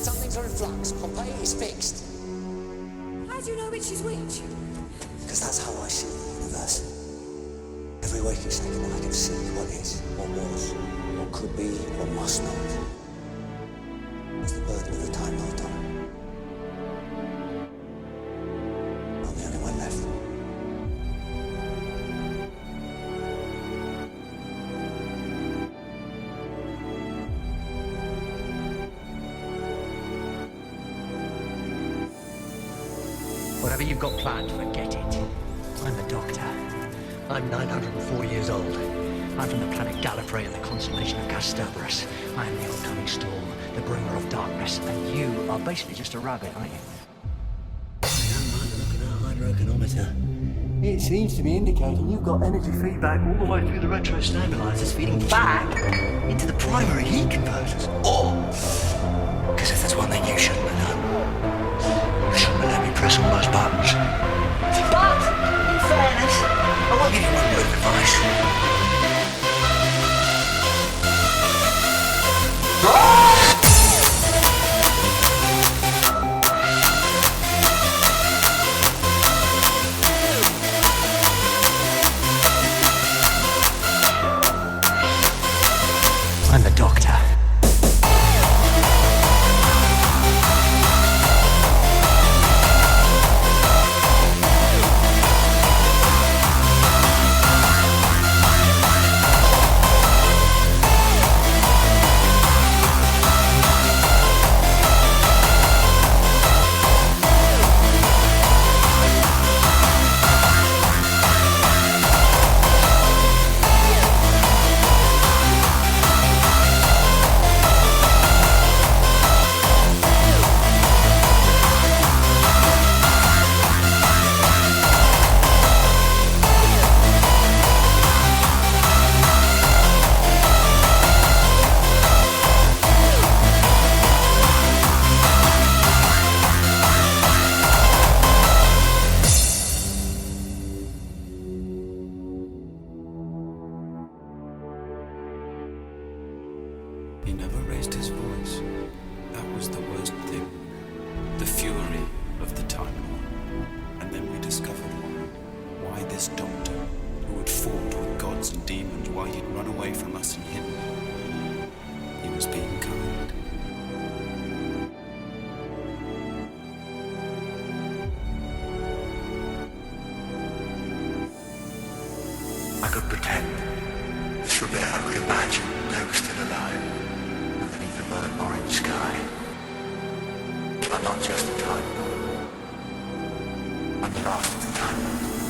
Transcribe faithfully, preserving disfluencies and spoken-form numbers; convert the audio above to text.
Something's are in flux. Pompeii is fixed. How do you know which is which? Because that's how I see the universe. Every waking second I can see what is, what was, what could be, what must not. It's the burden of the Time Lord on it. I'm the only one left. Whatever you've got planned, forget it. I'm the Doctor. I'm nine hundred four years old. I'm from the planet Gallifrey and the constellation of Kasterborous. I am the oncoming storm, the bringer of darkness, and you are basically just a rabbit, aren't you? Look at our hydrochronometer. It seems to be indicating you've got energy feedback all the way through the retro stabilizers, feeding back into the primary heat converters. Or, because if there's one thing you shouldn't have done, you shouldn't have let me press all those buttons. But, in fairness, I won't give you one word of advice. I'm the Doctor. He never raised his voice. That was the worst thing. The fury of the Time Lord. And then we discovered why. Why this Doctor, who had fought with gods and demons, why he'd run away from us and hidden. He was being kind. I could pretend. Through it, I could imagine they were still alive. Beneath the burnt orange sky. I'm not just a time lord. I'm the last of the Time Lords.